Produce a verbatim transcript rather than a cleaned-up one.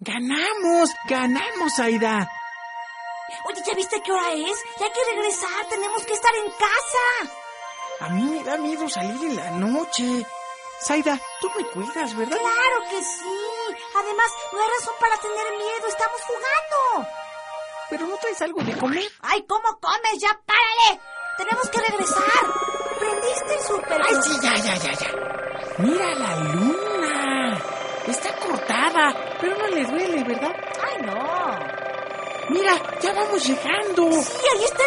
¡Ganamos! ¡Ganamos, Aida! Oye, ¿ya viste qué hora es? Ya hay que regresar, tenemos que estar en casa. A mí me da miedo salir en la noche. Zaida, tú me cuidas, ¿verdad? Claro que sí. Además, no hay razón para tener miedo, estamos jugando. ¿Pero no traes algo de comer? ¡Ay, cómo comes! ¡Ya párale! Tenemos que regresar. ¿Prendiste el súper? ¡Ay, sí, ya, ya, ya, ya! ¡Mira la luna! Está cortada, pero no le duele, ¿verdad? ¡Ay, no! ¡Mira, ya vamos llegando! Sí, ahí está